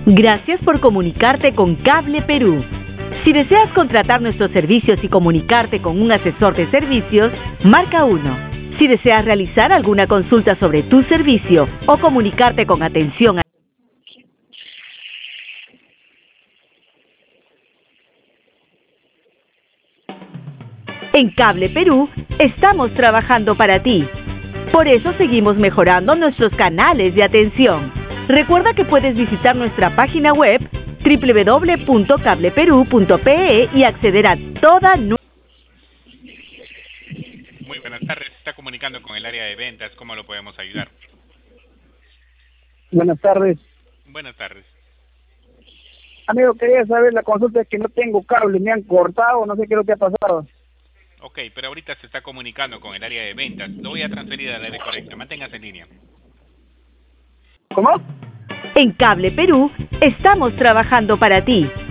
Gracias por comunicarte con Cable Perú. Si deseas contratar nuestros servicios y comunicarte con un asesor de servicios, marca 1. Si deseas realizar alguna consulta sobre tu servicio o comunicarte con atención a... En Cable Perú estamos trabajando para ti. Por eso seguimos mejorando nuestros canales de atención. Recuerda que puedes visitar nuestra página web www.cableperu.pe y acceder a toda nuestra... Muy buenas tardes, se está comunicando con el área de ventas, ¿cómo lo podemos ayudar? Buenas tardes. Buenas tardes. Amigo, quería saber, la consulta es que no tengo cable, me han cortado, no sé qué es lo que ha pasado. Ok, pero ahorita se está comunicando con el área de ventas, lo voy a transferir al área correcta, manténgase en línea. ¿Cómo? En Cable Perú estamos trabajando para ti.